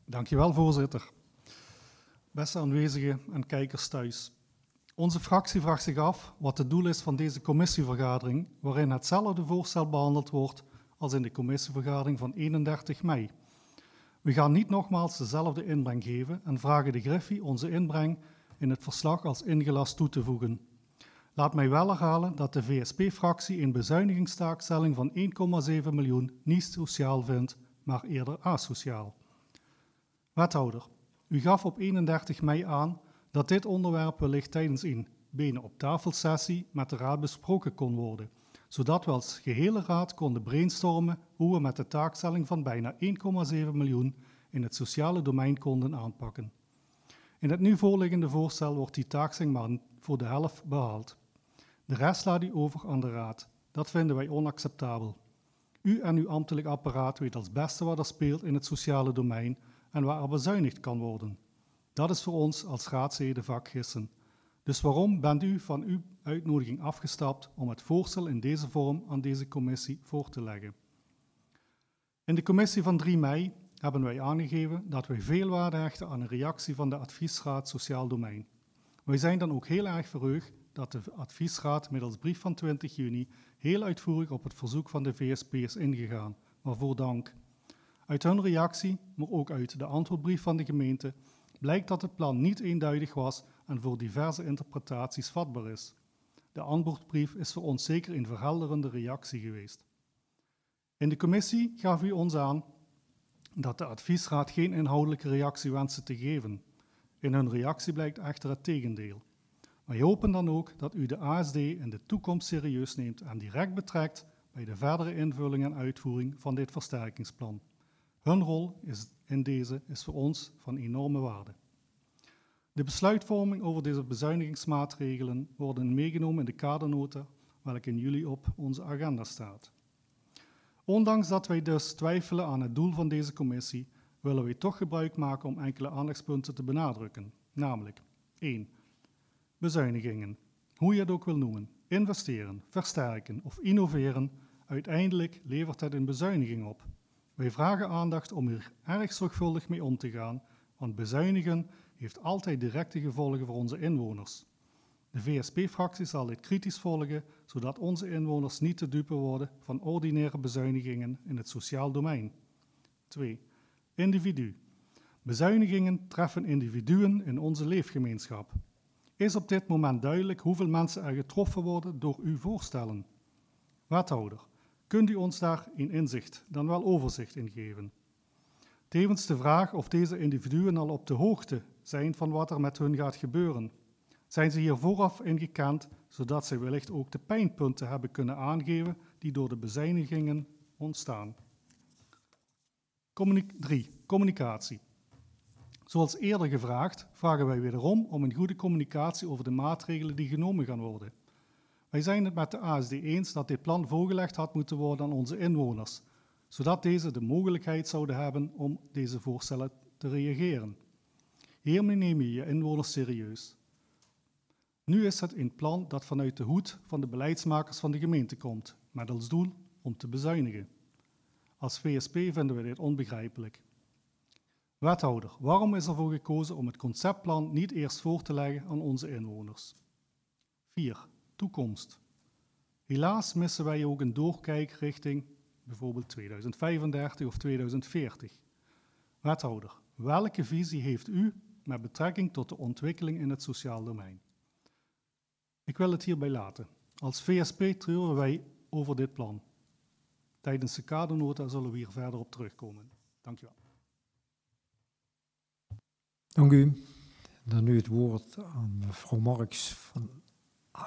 Dankjewel, voorzitter. Beste aanwezigen en kijkers thuis. Onze fractie vraagt zich af wat het doel is van deze commissievergadering, waarin hetzelfde voorstel behandeld wordt als in de commissievergadering van 31 mei. We gaan niet nogmaals dezelfde inbreng geven en vragen de Griffie onze inbreng in het verslag als ingelast toe te voegen. Laat mij wel herhalen dat de VSP-fractie een bezuinigingstaakstelling van 1,7 miljoen niet sociaal vindt, maar eerder asociaal. Wethouder, u gaf op 31 mei aan dat dit onderwerp wellicht tijdens een benen op tafel sessie met de raad besproken kon worden, zodat we als gehele raad konden brainstormen hoe we met de taakstelling van bijna 1,7 miljoen in het sociale domein konden aanpakken. In het nu voorliggende voorstel wordt die taakstelling maar voor de helft behaald. De rest laat u over aan de raad. Dat vinden wij onacceptabel. U en uw ambtelijk apparaat weet als beste wat er speelt in het sociale domein en waar er bezuinigd kan worden. Dat is voor ons als raadsleden vakgissen. Dus waarom bent u van uw uitnodiging afgestapt om het voorstel in deze vorm aan deze commissie voor te leggen? In de commissie van 3 mei hebben wij aangegeven dat wij veel waarde hechten aan een reactie van de adviesraad Sociaal Domein. Wij zijn dan ook heel erg verheugd dat de adviesraad middels brief van 20 juni heel uitvoerig op het verzoek van de VSP is ingegaan, waarvoor dank. Uit hun reactie, maar ook uit de antwoordbrief van de gemeente, blijkt dat het plan niet eenduidig was en voor diverse interpretaties vatbaar is. De antwoordbrief is voor ons zeker een verhelderende reactie geweest. In de commissie gaf u ons aan dat de adviesraad geen inhoudelijke reactie wenste te geven. In hun reactie blijkt echter het tegendeel. Wij hopen dan ook dat u de ASD in de toekomst serieus neemt en direct betrekt bij de verdere invulling en uitvoering van dit versterkingsplan. Hun rol in deze is voor ons van enorme waarde. De besluitvorming over deze bezuinigingsmaatregelen worden meegenomen in de kadernota, welke in juli op onze agenda staat. Ondanks dat wij dus twijfelen aan het doel van deze commissie, willen wij toch gebruik maken om enkele aandachtspunten te benadrukken. Namelijk 1. Bezuinigingen. Hoe je het ook wil noemen. Investeren, versterken of innoveren, uiteindelijk levert het een bezuiniging op. Wij vragen aandacht om hier erg zorgvuldig mee om te gaan, want bezuinigen heeft altijd directe gevolgen voor onze inwoners. De VSP-fractie zal dit kritisch volgen, zodat onze inwoners niet te dupe worden van ordinaire bezuinigingen in het sociaal domein. 2. Individu. Bezuinigingen treffen individuen in onze leefgemeenschap. Is op dit moment duidelijk hoeveel mensen er getroffen worden door uw voorstellen? Wethouder, kunt u ons daar een inzicht, dan wel overzicht in geven? Tevens de vraag of deze individuen al op de hoogte zijn van wat er met hun gaat gebeuren. Zijn ze hier vooraf in gekend, zodat zij wellicht ook de pijnpunten hebben kunnen aangeven die door de bezuinigingen ontstaan? 3. Communicatie. Zoals eerder gevraagd, vragen wij wederom om een goede communicatie over de maatregelen die genomen gaan worden. Wij zijn het met de ASD eens dat dit plan voorgelegd had moeten worden aan onze inwoners, zodat deze de mogelijkheid zouden hebben om deze voorstellen te reageren. Hiermee neem je je inwoners serieus. Nu is het een plan dat vanuit de hoed van de beleidsmakers van de gemeente komt, met als doel om te bezuinigen. Als VSP vinden we dit onbegrijpelijk. Wethouder, waarom is ervoor gekozen om het conceptplan niet eerst voor te leggen aan onze inwoners? 4. Toekomst. Helaas missen wij ook een doorkijk richting bijvoorbeeld 2035 of 2040. Wethouder, welke visie heeft u met betrekking tot de ontwikkeling in het sociaal domein? Ik wil het hierbij laten. Als VSP treuren wij over dit plan. Tijdens de kadernota zullen we hier verder op terugkomen. Dank u wel. Dank u. Dan nu het woord aan mevrouw Marks van